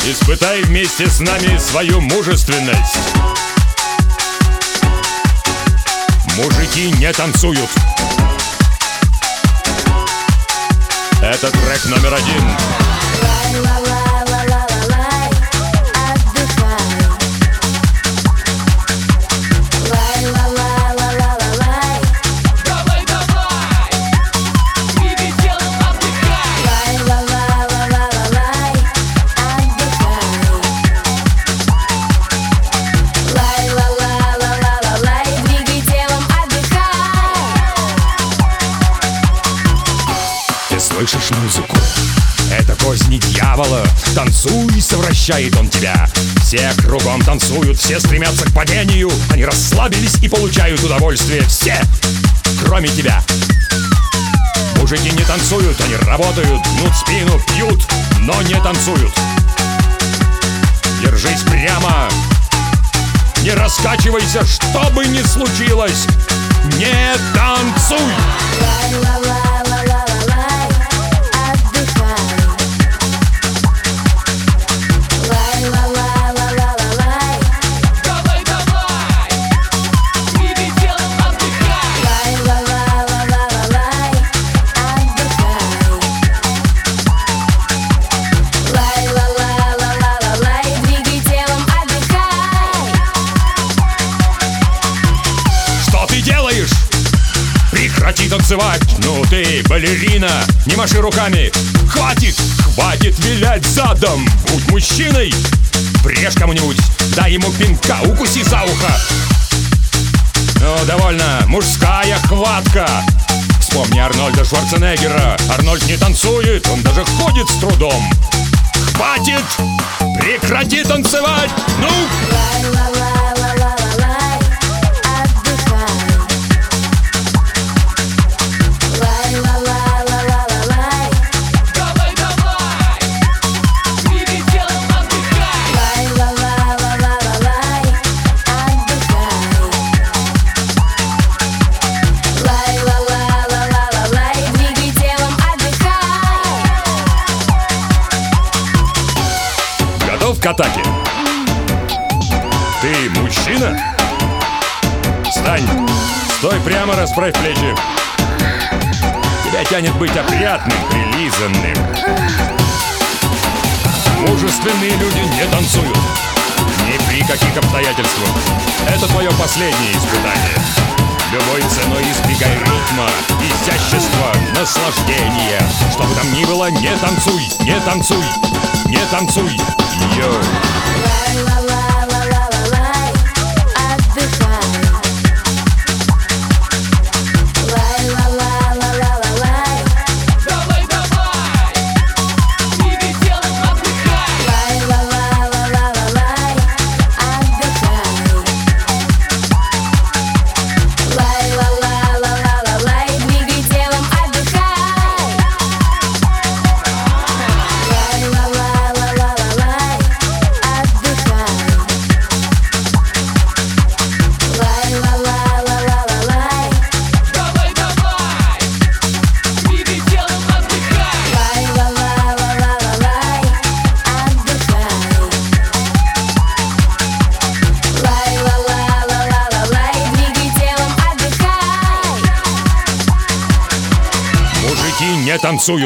Испытай вместе с нами свою мужественность. Мужики не танцуют. Это трек номер 1. Слышишь музыку? Это козни дьявола. Танцуй, совращает он тебя. Все кругом танцуют, все стремятся к падению. Они расслабились и получают удовольствие. Все, кроме тебя. Мужики не танцуют, они работают, гнут спину, пьют, но не танцуют. Держись прямо. Не раскачивайся, что бы ни случилось. Не танцуй. Прекрати танцевать! Ну ты, балерина, не маши руками! Хватит! Хватит вилять задом! Будь мужчиной! Врежь кому-нибудь! Дай ему пинка! Укуси за ухо! Ну, довольно! Мужская хватка! Вспомни Арнольда Шварценеггера! Арнольд не танцует, он даже ходит с трудом! Хватит! Прекрати танцевать! Ну! К атаке. Ты мужчина? Встань. Стой прямо, расправь плечи. Тебя тянет быть опрятным, прилизанным. Мужественные люди не танцуют. Ни при каких обстоятельствах. Это твое последнее испытание. Любой ценой избегай ритма, изящества, наслаждения. Что бы там ни было, не танцуй, не танцуй, не танцуй. Йоу. Не танцуют.